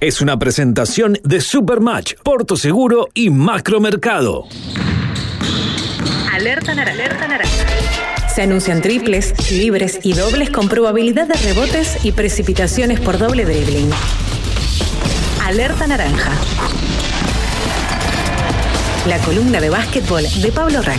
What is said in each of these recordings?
es una presentación de Supermatch, Porto Seguro y Macromercado. Alerta naranja. Se anuncian triples, libres y dobles con probabilidad de rebotes y precipitaciones por doble dribbling. Alerta naranja. La columna de básquetbol de Pablo Rack.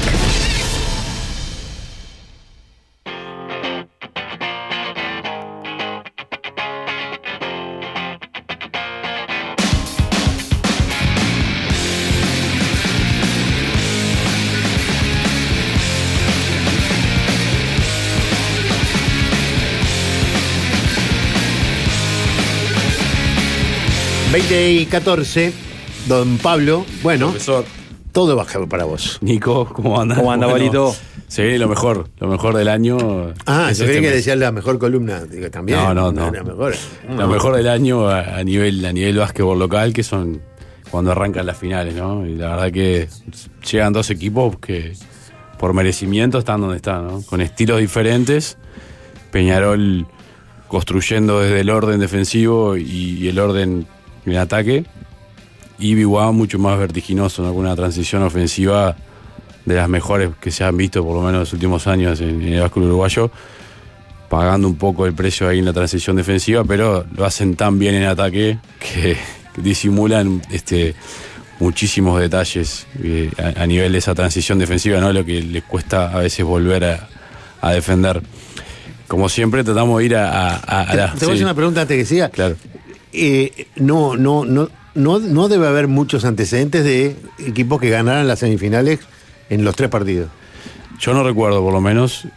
Y 14, don Pablo, bueno, profesor, todo baja para vos. Nico, ¿cómo anda? ¿Cómo anda, Valito? Sí, lo mejor del año. Yo creí que decías la mejor columna, digo, también. No. La mejor. Lo mejor del año a nivel básquetbol local, que son cuando arrancan las finales, ¿no? Y la verdad que llegan dos equipos que por merecimiento están donde están, ¿no? Con estilos diferentes. Peñarol construyendo desde el orden defensivo y el orden en ataque, y Biguá mucho más vertiginoso, ¿no? Con una transición ofensiva de las mejores que se han visto por lo menos en los últimos años en el básquetbol uruguayo, pagando un poco el precio ahí en la transición defensiva, pero lo hacen tan bien en ataque que disimulan muchísimos detalles a nivel de esa transición defensiva, ¿no? Lo que les cuesta a veces volver a defender. Como siempre tratamos de ir a la... Te voy a hacer una pregunta antes que siga. Claro. No debe haber muchos antecedentes de equipos que ganaran las semifinales en los 3 partidos. Yo no recuerdo, por lo menos,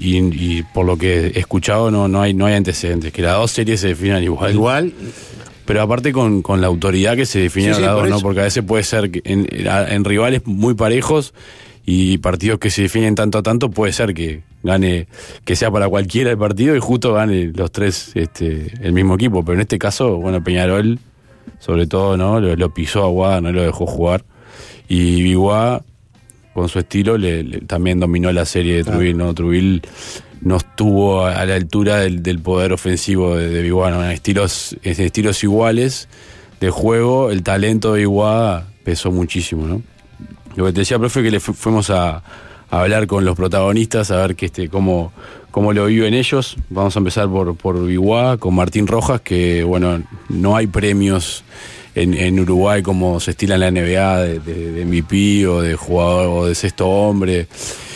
y por lo que he escuchado no hay antecedentes, que las dos series se definan igual. Pero aparte con la autoridad que se definieron las dos, ¿no? Porque a veces puede ser que en rivales muy parejos y partidos que se definen tanto a tanto, puede ser que gane, que sea para cualquiera el partido y justo gane los tres el mismo equipo. Pero en este caso, bueno, Peñarol, sobre todo, ¿no? Lo pisó a Aguada, no lo dejó jugar. Y Biguá, con su estilo, también dominó la serie de Truville, ¿no? Truville no estuvo a la altura del poder ofensivo de Biguá, ¿no? En estilos iguales de juego, el talento de Biguá pesó muchísimo, ¿no? Lo que te decía, profe, que fuimos a hablar con los protagonistas, a ver cómo lo viven ellos. Vamos a empezar por Biguá, con Martín Rojas, que bueno, no hay premios en Uruguay como se estila en la NBA de MVP o de jugador o de sexto hombre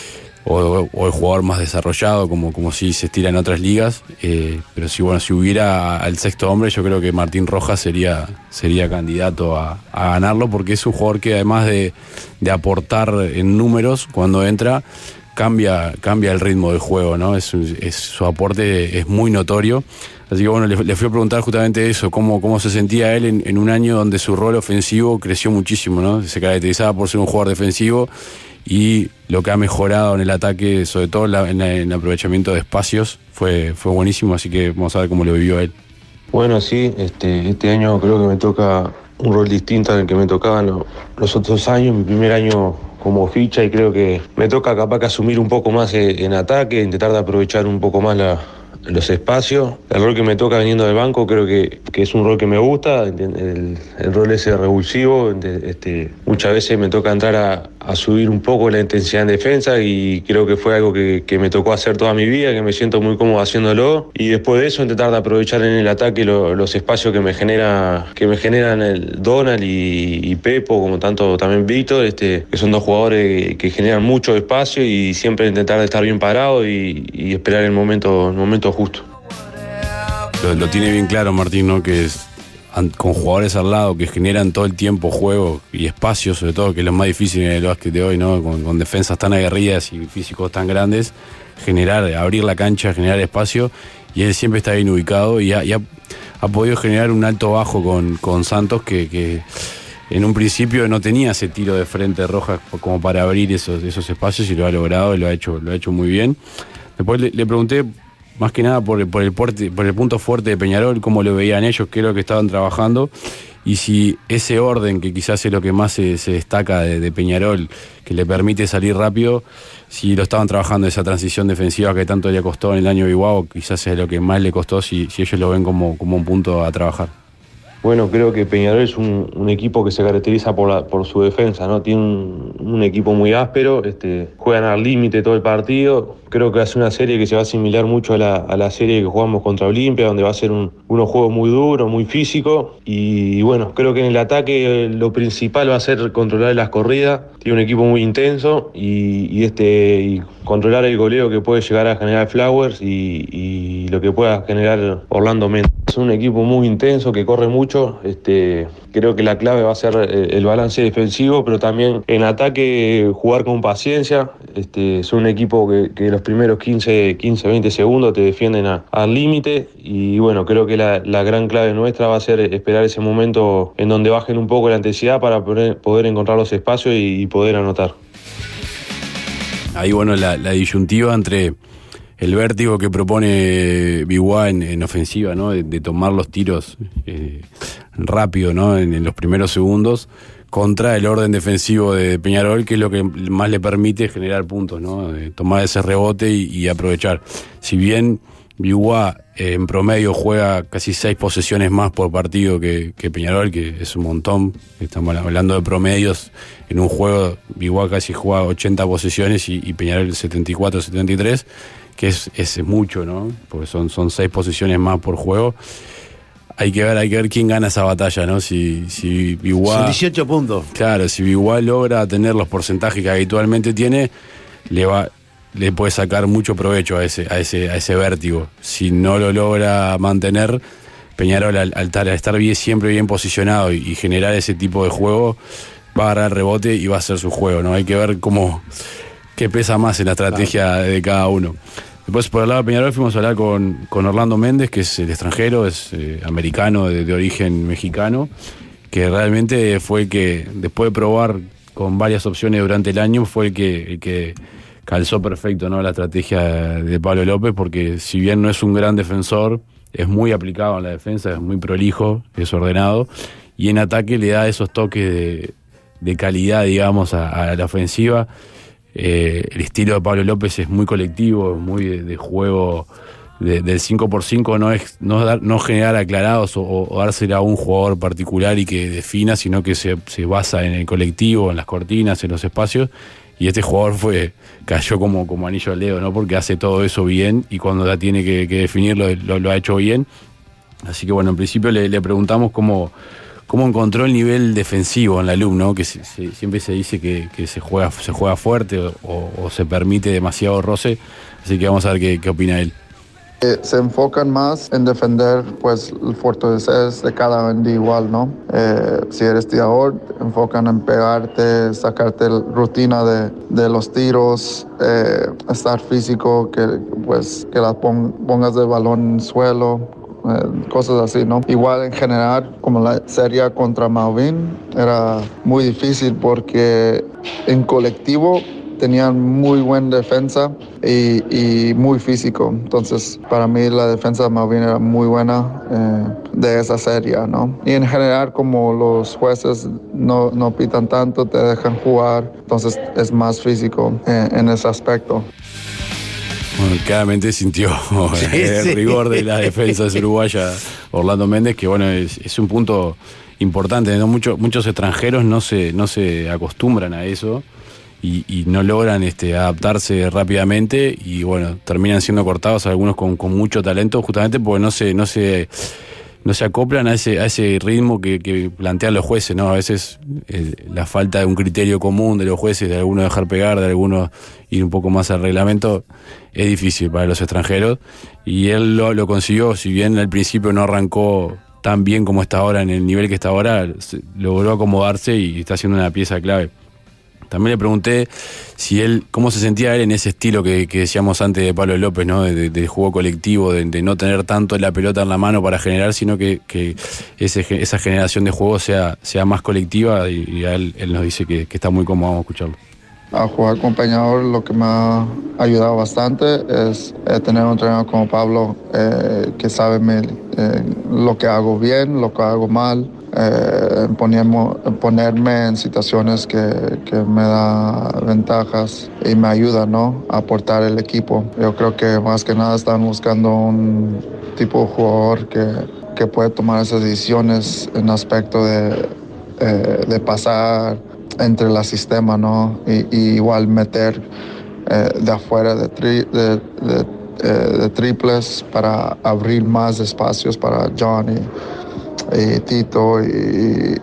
o el jugador más desarrollado como sí se estila en otras ligas, pero si hubiera al sexto hombre, yo creo que Martín Rojas sería candidato a ganarlo, porque es un jugador que además de aportar en números cuando entra, cambia el ritmo del juego, ¿no? Su aporte es muy notorio. Así que bueno, le fui a preguntar justamente eso, cómo se sentía él en un año donde su rol ofensivo creció muchísimo, ¿no? Se caracterizaba por ser un jugador defensivo, y lo que ha mejorado en el ataque, sobre todo en el aprovechamiento de espacios, fue buenísimo. Así que vamos a ver cómo lo vivió él. Bueno, sí, este año creo que me toca un rol distinto al que me tocaban los otros años. Mi primer año como ficha, y creo que me toca capaz que asumir un poco más en ataque, intentar de aprovechar un poco más los espacios. El rol que me toca viniendo del banco creo que es un rol que me gusta, el rol ese revulsivo. Muchas veces me toca entrar a subir un poco la intensidad en defensa, y creo que fue algo que me tocó hacer toda mi vida, que me siento muy cómodo haciéndolo, y después de eso intentar de aprovechar en el ataque los espacios que me generan el Donald y Pepo, como tanto también Víctor, que son dos jugadores que generan mucho espacio, y siempre intentar de estar bien parado y esperar el momento justo. Lo tiene bien claro Martín, ¿no? Que es con jugadores al lado que generan todo el tiempo juego y espacio, sobre todo, que es lo más difícil en el básquet de hoy, ¿no? Con defensas tan aguerridas y físicos tan grandes, abrir la cancha, generar espacio, y él siempre está bien ubicado y ha podido generar un alto bajo con Santos que en un principio no tenía ese tiro de frente de Rojas como para abrir esos espacios, y lo ha logrado y lo ha hecho muy bien. Después le pregunté más que nada por el punto fuerte de Peñarol, cómo lo veían ellos, qué es lo que estaban trabajando, y si ese orden, que quizás es lo que más se destaca de Peñarol, que le permite salir rápido, si lo estaban trabajando, esa transición defensiva que tanto le costó en el año de Biguá, o quizás es lo que más le costó, si ellos lo ven como un punto a trabajar. Bueno, creo que Peñarol es un equipo que se caracteriza por su defensa, ¿no? Tiene un equipo muy áspero, juegan al límite todo el partido. Creo que hace una serie que se va a asimilar mucho a la serie que jugamos contra Olimpia, donde va a ser unos juegos muy duros, muy físicos. Y bueno, creo que en el ataque lo principal va a ser controlar las corridas. Tiene un equipo muy intenso y controlar el goleo que puede llegar a generar Flowers y lo que pueda generar Orlando Méndez. Es un equipo muy intenso que corre mucho. Creo que la clave va a ser el balance defensivo, pero también en ataque jugar con paciencia. Son un equipo que los primeros 15-20 segundos te defienden al límite y bueno, creo que la gran clave nuestra va a ser esperar ese momento en donde bajen un poco la intensidad para poder encontrar los espacios y poder anotar. Ahí bueno, la disyuntiva entre el vértigo que propone Biwa en ofensiva, ¿no? De tomar los tiros rápido, ¿no? En los primeros segundos, contra el orden defensivo de Peñarol, que es lo que más le permite generar puntos, ¿no? Tomar ese rebote y aprovechar. Si bien Biwa en promedio juega casi 6 posesiones más por partido que Peñarol, que es un montón. Estamos hablando de promedios en un juego. Biwa casi juega 80 posesiones y Peñarol 74, 73, que es mucho, ¿no? Porque son 6 posesiones más por juego. Hay que ver quién gana esa batalla, ¿no? Si Biwa, son 18 puntos. Claro, si Biwa logra tener los porcentajes que habitualmente tiene, le puede sacar mucho provecho a ese vértigo. Si no lo logra mantener, Peñarol al estar siempre bien posicionado y generar ese tipo de juego, va a agarrar rebote y va a hacer su juego, ¿no? Hay que ver qué pesa más en la estrategia de cada uno. Después, por el lado de Peñarol, fuimos a hablar con Orlando Méndez, que es el extranjero, es americano, de origen mexicano, que realmente fue el que, después de probar con varias opciones durante el año, fue el que calzó perfecto, ¿no? La estrategia de Pablo López, porque si bien no es un gran defensor, es muy aplicado en la defensa, es muy prolijo, es ordenado, y en ataque le da esos toques de calidad, digamos, a la ofensiva. El estilo de Pablo López es muy colectivo, es muy de juego del 5x5, no generar aclarados o dársela a un jugador particular y que defina, sino que se basa en el colectivo, en las cortinas, en los espacios. Y este jugador cayó como anillo al dedo, ¿no? Porque hace todo eso bien y cuando ya tiene que definirlo lo ha hecho bien. Así que bueno, en principio le preguntamos cómo encontró el nivel defensivo en la LUM, ¿no? Que siempre se dice que se juega fuerte o se permite demasiado roce. Así que vamos a ver qué opina él. Se enfocan más en defender pues el fortalecer de cada individual, ¿no? Si eres tirador, enfocan en pegarte, sacarte la rutina de los tiros, estar físico, que la pongas el balón en el suelo, cosas así, ¿no? Igual en general, como la serie contra Malvin, era muy difícil porque en colectivo tenían muy buena defensa y muy físico. Entonces, para mí la defensa de Malvin era muy buena de esa serie, ¿no? Y en general, como los jueces no pitan tanto, te dejan jugar, entonces es más físico en ese aspecto. Bueno, claramente sintió el rigor de la defensa uruguaya Orlando Méndez, que bueno, es un punto importante, ¿no? Muchos extranjeros no se acostumbran a eso y no logran adaptarse rápidamente y bueno, terminan siendo cortados algunos con mucho talento, justamente porque no se acoplan a ese ritmo que plantean los jueces, ¿no? A veces la falta de un criterio común de los jueces, de algunos dejar pegar, de algunos ir un poco más al reglamento, es difícil para los extranjeros y él lo consiguió. Si bien al principio no arrancó tan bien como está ahora, en el nivel que está ahora, logró acomodarse y está siendo una pieza clave. También le pregunté cómo se sentía él en ese estilo que decíamos antes de Pablo López, ¿no? De juego colectivo, de no tener tanto la pelota en la mano para generar, sino que esa generación de juego sea más colectiva y a él nos dice que está muy cómodo. Vamos a escucharlo. A jugar con Peñarol lo que me ha ayudado bastante es tener un entrenador como Pablo que sabe lo que hago bien, lo que hago mal, ponerme en situaciones que me da ventajas y me ayuda, ¿no? A aportar el equipo. Yo creo que más que nada están buscando un tipo de jugador que puede tomar esas decisiones en aspecto de pasar entre el sistema, ¿no? Y igual meter de afuera de triples para abrir más espacios para John y Tito y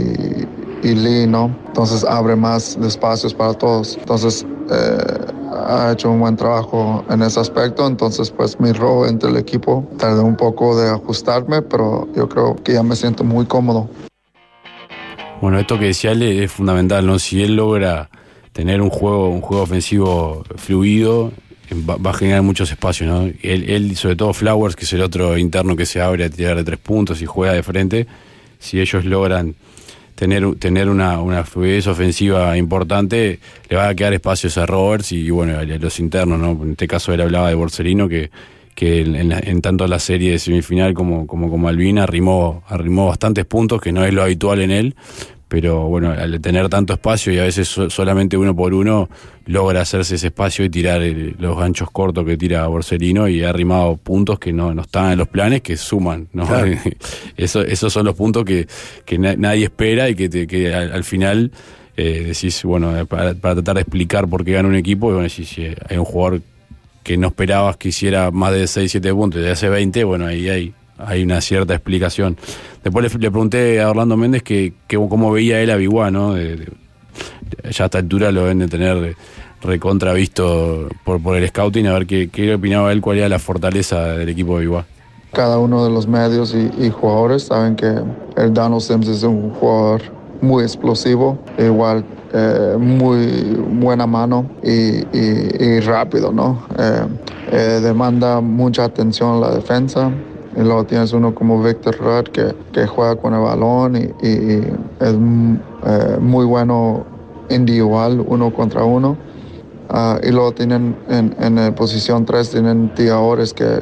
Lee, ¿no? Entonces abre más espacios para todos. Entonces ha hecho un buen trabajo en ese aspecto. Entonces pues mi rol entre el equipo tardé un poco de ajustarme, pero yo creo que ya me siento muy cómodo. Bueno, esto que decía él es fundamental, ¿no? Si él logra tener un juego ofensivo fluido, va a generar muchos espacios, ¿no? Él, sobre todo Flowers, que es el otro interno que se abre a tirar de 3 puntos y juega de frente, si ellos logran tener una fluidez ofensiva importante, le va a quedar espacios a Roberts y bueno, a los internos, ¿no? En este caso él hablaba de Borsellino, que en tanto la serie de semifinal como Albina arrimó bastantes puntos, que no es lo habitual en él, pero bueno, al tener tanto espacio y a veces solamente uno por uno, logra hacerse ese espacio y tirar los ganchos cortos que tira Borsellino, y ha arrimado puntos que no estaban en los planes, que suman, ¿no? Claro. Esos son los puntos que nadie espera y que al final decís, bueno, para tratar de explicar por qué gana un equipo, y bueno, si hay un jugador que no esperabas que hiciera más de 6-7 puntos y hace 20, bueno, ahí hay una cierta explicación. Después le pregunté a Orlando Méndez cómo veía él a Biguá, ¿no? Ya a esta altura lo deben de tener recontravisto por el scouting, a ver qué opinaba él, cuál era la fortaleza del equipo de Biguá. Cada uno de los medios y jugadores saben que el Donald Sims es un jugador muy explosivo, igual muy buena mano y rápido, ¿no? Demanda mucha atención la defensa. Y luego tienes uno como Victor Rudd que juega con el balón y es muy bueno individual, 1 contra 1. Y luego tienen en la posición 3 tienen tiradores que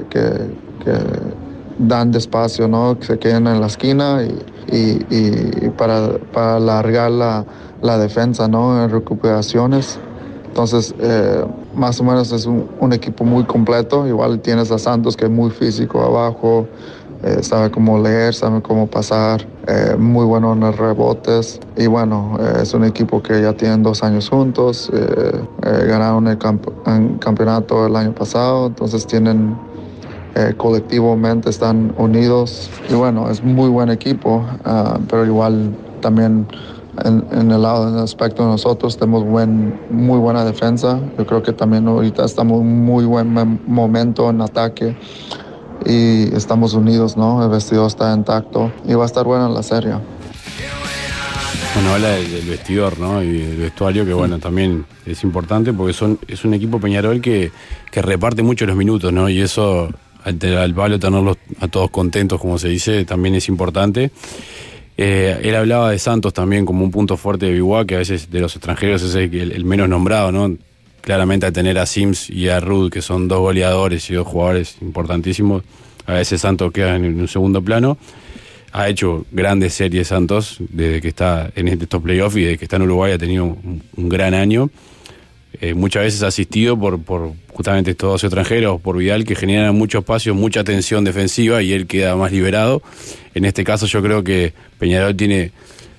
dan despacio, ¿no? Que se queden en la esquina y para alargar la defensa, ¿no? En recuperaciones. Entonces, más o menos es un equipo muy completo. Igual tienes a Santos, que es muy físico abajo, sabe cómo leer, sabe cómo pasar, muy bueno en los rebotes. Y bueno, es un equipo que ya tienen 2 años juntos, ganaron el campeonato el año pasado, entonces tienen colectivamente están unidos. Y bueno, es muy buen equipo, pero igual también en el lado, en el aspecto de nosotros, tenemos muy buena defensa. Yo creo que también ahorita estamos en muy buen momento en ataque y estamos unidos, ¿no? El vestidor está intacto y va a estar buena la serie. Bueno, habla del vestidor, ¿no? Y el vestuario, que bueno, también es importante porque es un equipo Peñarol que reparte mucho los minutos, ¿no? Y eso, al palo tenerlos a todos contentos, como se dice, también es importante. Él hablaba de Santos también como un punto fuerte de Biguá, que a veces de los extranjeros es el menos nombrado, ¿no? Claramente al tener a Sims y a Rudd, que son 2 goleadores y 2 jugadores importantísimos, a veces Santos queda en un segundo plano. Ha hecho grandes series Santos desde que está en estos playoffs, y desde que está en Uruguay ha tenido un gran año. Muchas veces asistido por justamente estos 2 extranjeros, por Vidal, que generan mucho espacio, mucha tensión defensiva, y él queda más liberado. En este caso yo creo que Peñarol tiene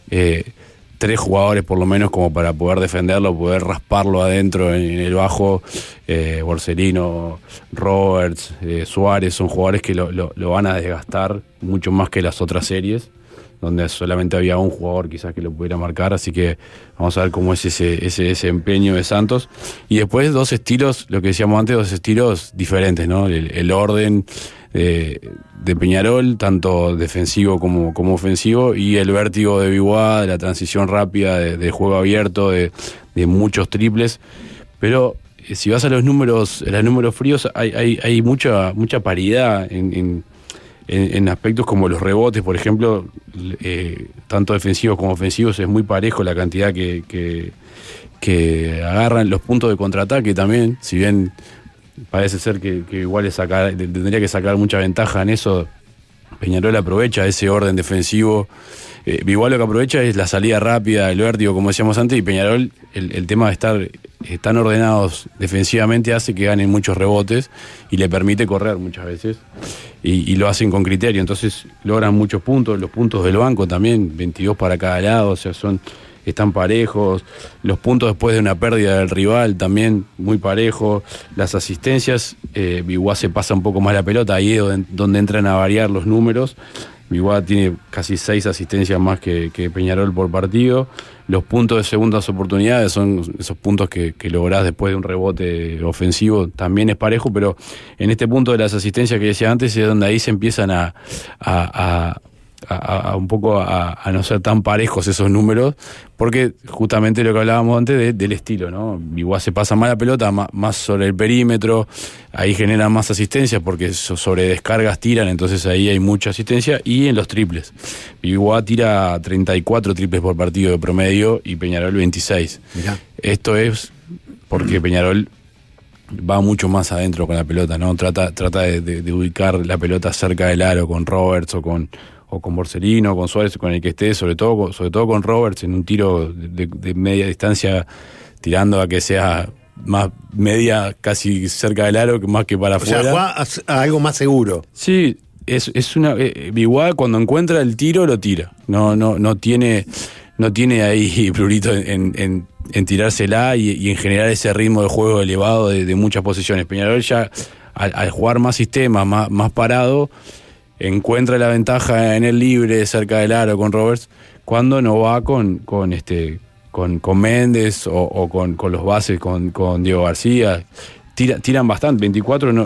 3 jugadores por lo menos como para poder defenderlo, poder rasparlo adentro en el bajo. Borsellino, Roberts, Suárez, son jugadores que lo van a desgastar mucho más que las otras series, donde solamente había un jugador quizás que lo pudiera marcar. Así que vamos a ver cómo es ese empeño de Santos. Y después 2 estilos, lo que decíamos antes, 2 estilos diferentes, ¿no? El orden de Peñarol, tanto defensivo como ofensivo, y el vértigo de Biguá, de la transición rápida, de juego abierto, de muchos triples. Pero si vas a los números fríos, hay mucha paridad en aspectos como los rebotes, por ejemplo, tanto defensivos como ofensivos, es muy parejo la cantidad que agarran. Los puntos de contraataque también, si bien parece ser que igual tendría que sacar mucha ventaja en eso, Peñarol aprovecha ese orden defensivo. Igual lo que aprovecha es la salida rápida, el vértigo, como decíamos antes, y Peñarol, el tema de estar tan ordenados defensivamente hace que ganen muchos rebotes y le permite correr muchas veces, y lo hacen con criterio, entonces logran muchos puntos, los puntos del banco también, 22 para cada lado, o sea, están parejos, los puntos después de una pérdida del rival también muy parejos, las asistencias, Biguá se pasa un poco más la pelota, ahí es donde entran a variar los números. Biguá tiene casi 6 asistencias más que Peñarol por partido. Los puntos de segundas oportunidades son esos puntos que lográs después de un rebote ofensivo, también es parejo, pero en este punto de las asistencias que decía antes es donde ahí se empiezan a un poco a no ser tan parejos esos números, porque justamente lo que hablábamos antes del estilo, ¿no? Igual se pasa más la pelota, más sobre el perímetro, ahí generan más asistencias porque sobre descargas tiran, entonces ahí hay mucha asistencia, y en los triples. Igual tira 34 triples por partido de promedio y Peñarol 26. Mirá. Esto es porque Peñarol va mucho más adentro con la pelota, ¿no? Trata de ubicar la pelota cerca del aro con Roberts o con Borsellino, con Suárez, con el que esté, sobre todo con Roberts en un tiro de media distancia, tirando a que sea más media, casi cerca del aro, más que para afuera. O sea, juega a algo más seguro. Sí, es una igual cuando encuentra el tiro lo tira. No tiene ahí prurito en tirársela y en generar ese ritmo de juego elevado de muchas posiciones. Peñarol ya al jugar más sistema, más parado, encuentra la ventaja en el libre cerca del aro con Roberts cuando no va con Méndez o con los bases con Diego García. Tiran bastante, 24,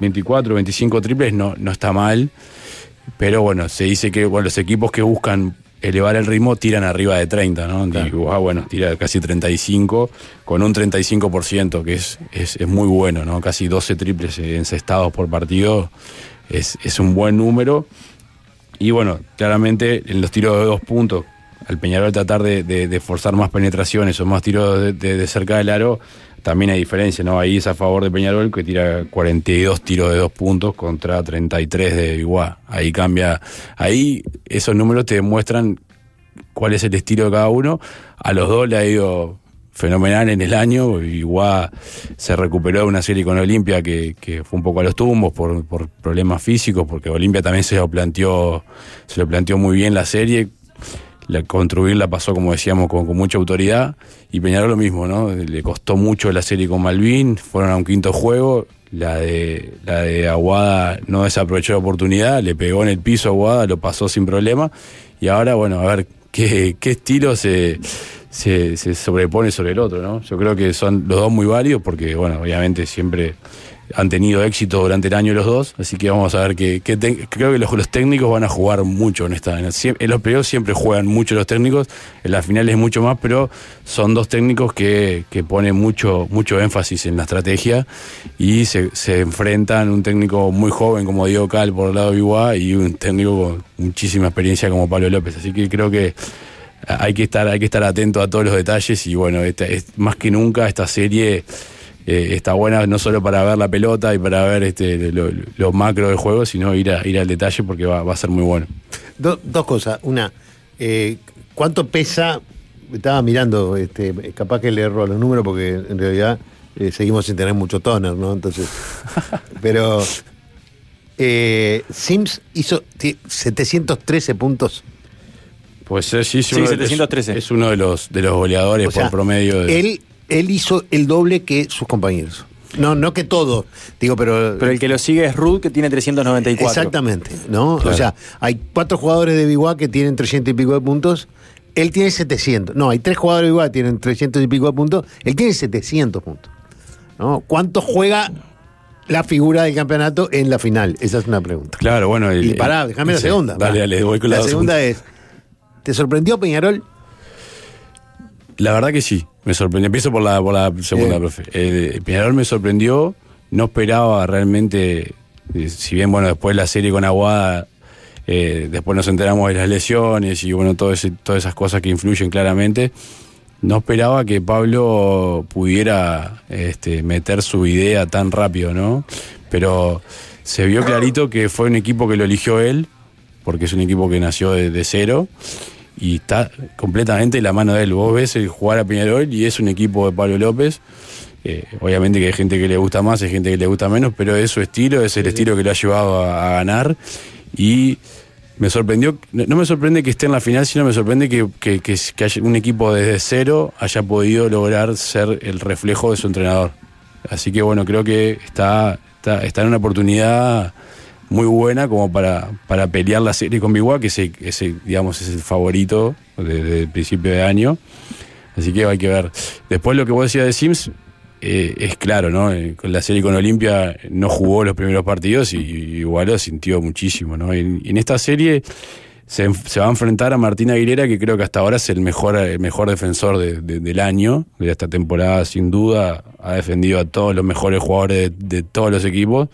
25 triples no está mal, pero bueno, se dice que los equipos que buscan elevar el ritmo tiran arriba de 30, ¿no? Claro. Tira casi 35, con un 35%, que es muy bueno, ¿no? Casi 12 triples encestados por partido. Es un buen número, y bueno, claramente en los tiros de 2 puntos, al Peñarol tratar de forzar más penetraciones o más tiros de cerca del aro, también hay diferencia, ¿no? Ahí es a favor de Peñarol, que tira 42 tiros de 2 puntos contra 33 de Biguá. Ahí cambia, ahí esos números te demuestran cuál es el estilo de cada uno. A los dos le ha ido fenomenal en el año. Igual se recuperó de una serie con Olimpia que fue un poco a los tumbos por problemas físicos, porque Olimpia también se lo planteó muy bien la serie. Construirla pasó, como decíamos, con mucha autoridad, y Peñarol lo mismo, ¿no? Le costó mucho la serie con Malvin, fueron a un quinto juego, la de Aguada no desaprovechó la oportunidad, le pegó en el piso a Aguada, lo pasó sin problema, y ahora, bueno, a ver qué estilo se sobrepone sobre el otro, ¿no? Yo creo que son los dos muy válidos, porque, bueno, obviamente siempre han tenido éxito durante el año los dos, así que vamos a ver creo que los técnicos van a jugar mucho en los playoffs siempre juegan mucho los técnicos, en las finales mucho más, pero son dos técnicos que ponen mucho énfasis en la estrategia, y se enfrentan un técnico muy joven como Diego Cal por el lado de Biguá y un técnico con muchísima experiencia como Pablo López, así que creo que hay que estar atento a todos los detalles, y bueno, más que nunca esta serie está buena no solo para ver la pelota y para ver lo macro del juego, sino ir al detalle, porque va a ser muy bueno. Dos cosas. Una, ¿cuánto pesa? Estaba mirando, capaz que le erro los números, porque en realidad seguimos sin tener mucho toner, ¿no? Entonces, pero Sims hizo 713 puntos. Pues sí, 713. Es uno de los goleadores, o sea, por promedio. Él hizo el doble que sus compañeros. No que todo, digo, pero el que lo sigue es Rudd, que tiene 394. Exactamente, ¿no? Claro. O sea, hay 4 jugadores de Biguá que tienen 300 y pico de puntos. Él tiene 700. No, hay 3 jugadores de Biguá que tienen 300 y pico de puntos. Él tiene 700 puntos, ¿no? ¿Cuánto juega la figura del campeonato en la final? Esa es una pregunta. Claro, bueno. Déjame la segunda. Dale, voy con la segunda es, ¿te sorprendió Peñarol? La verdad que sí, me sorprendió. Empiezo por la segunda, profe. Peñarol me sorprendió, no esperaba realmente, si bien, bueno, después la serie con Aguada, después nos enteramos de las lesiones y, bueno, todas esas cosas que influyen claramente. No esperaba que Pablo pudiera meter su idea tan rápido, ¿no? Pero se vio clarito que fue un equipo que lo eligió él, porque es un equipo que nació de cero y está completamente en la mano de él. Vos ves el jugar a Peñarol y es un equipo de Pablo López. Obviamente que hay gente que le gusta más, hay gente que le gusta menos, pero es su estilo, es el estilo que lo ha llevado a ganar. Y me sorprendió, no me sorprende que esté en la final, sino me sorprende que haya un equipo desde cero haya podido lograr ser el reflejo de su entrenador. Así que bueno, creo que está en una oportunidad muy buena como para pelear la serie con Biguá, que digamos, es el favorito desde el principio de año. Así que hay que ver. Después lo que vos decías de Sims, es claro, ¿no? Con la serie con Olimpia no jugó los primeros partidos y igual lo sintió muchísimo, ¿no? Y en esta serie se va a enfrentar a Martín Aguilera, que creo que hasta ahora es el mejor defensor del año, de esta temporada, sin duda. Ha defendido a todos los mejores jugadores de todos los equipos.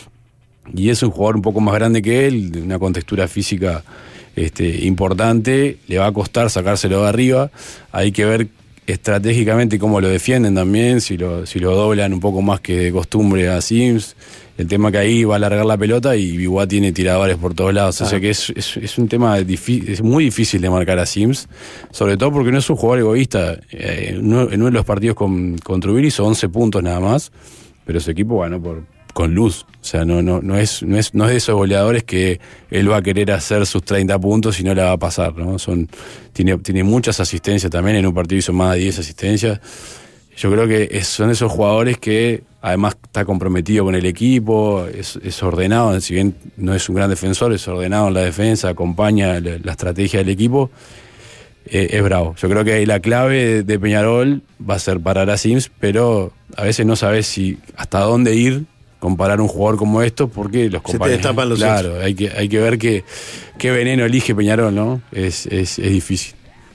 Y es un jugador un poco más grande que él, de una contextura física importante. Le va a costar sacárselo de arriba. Hay que ver estratégicamente cómo lo defienden también, si lo doblan un poco más que de costumbre a Sims. El tema que ahí va a largar la pelota y Biguá tiene tiradores por todos lados. O sea que es un tema es muy difícil de marcar a Sims, sobre todo porque no es un jugador egoísta. En uno de los partidos contra Ubiri hizo 11 puntos nada más, pero su equipo ganó con luz. O sea, no es de esos goleadores que él va a querer hacer sus 30 puntos y no la va a pasar, ¿no? Tiene muchas asistencias también, en un partido hizo más de 10 asistencias. Yo creo que son esos jugadores que además está comprometido con el equipo, es ordenado, si bien no es un gran defensor, es ordenado en la defensa, acompaña la estrategia del equipo. Es bravo. Yo creo que la clave de Peñarol va a ser parar a Sims, pero a veces no sabes hasta dónde ir comparar un jugador como esto, porque los compañeros, se te destapan los ojos. Claro, hay que ver qué veneno elige Peñarol, ¿no? Es difícil.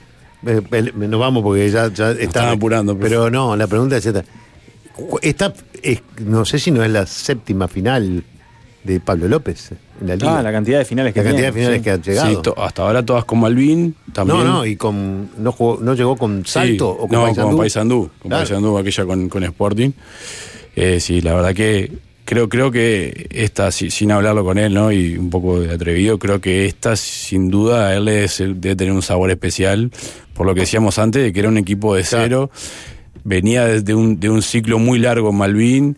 Nos vamos porque ya están apurando. Pero no, la pregunta es esta. No sé si no es la séptima final de Pablo López en la liga. La cantidad de finales que La cantidad de finales que han llegado. Sí, hasta ahora todas con Malvin también. Y no llegó con Salto o con Paysandú. Con Paysandú. Con Paysandú, aquella con Sporting. Sí, la verdad que creo que esta, sin hablarlo con él, ¿no? Y un poco de atrevido, creo que esta, sin duda, a él debe tener un sabor especial, por lo que decíamos antes, de que era un equipo de cero, venía de un ciclo muy largo en Malvin,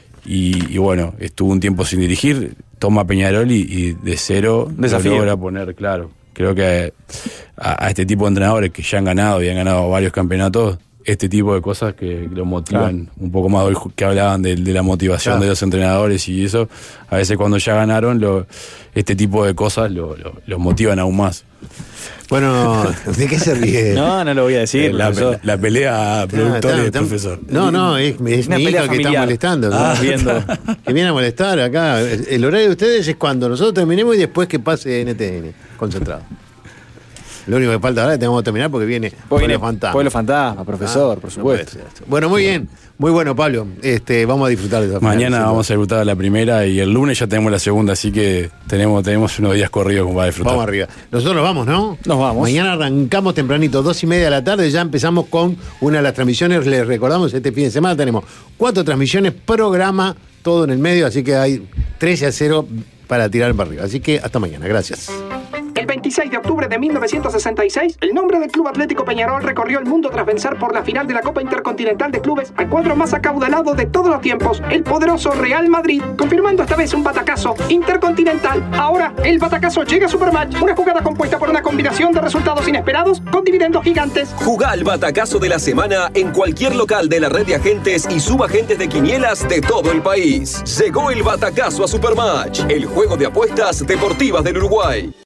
y bueno, estuvo un tiempo sin dirigir, toma Peñarol y de cero desafío. Lo logra poner, claro. Creo que a este tipo de entrenadores que ya han ganado y han ganado varios campeonatos, este tipo de cosas que lo motivan un poco más, hoy que hablaban de la motivación de los entrenadores y eso, a veces cuando ya ganaron, este tipo de cosas los motivan aún más. Bueno, ¿de qué se ríe? No lo voy a decir. La pelea productor y profesor. No, es mi hija que está molestando. Viendo. Que viene a molestar acá. El horario de ustedes es cuando nosotros terminemos y después que pase NTN, concentrado. Lo único que falta ahora es que tenemos que terminar porque viene Pueblo Fantasma. Pueblo Fantasma, profesor, por supuesto. Bueno, muy bien. Muy bueno, Pablo. Vamos a disfrutar de esa final. Mañana vamos a disfrutar de la primera y el lunes ya tenemos la segunda, así que tenemos unos días corridos como para disfrutar. Vamos arriba. Nosotros nos vamos, ¿no? Nos vamos. Mañana arrancamos tempranito, 2:30 de la tarde. Ya empezamos con una de las transmisiones. Les recordamos, este fin de semana tenemos 4 transmisiones, programa, todo en el medio, así que hay 13-0 para tirar para arriba. Así que hasta mañana. Gracias. El 26 de octubre de 1966, el nombre del Club Atlético Peñarol recorrió el mundo tras vencer por la final de la Copa Intercontinental de Clubes al cuadro más acaudalado de todos los tiempos, el poderoso Real Madrid, confirmando esta vez un batacazo intercontinental. Ahora, el batacazo llega a Supermatch, una jugada compuesta por una combinación de resultados inesperados con dividendos gigantes. Jugá el batacazo de la semana en cualquier local de la red de agentes y subagentes de quinielas de todo el país. Llegó el batacazo a Supermatch, el juego de apuestas deportivas del Uruguay.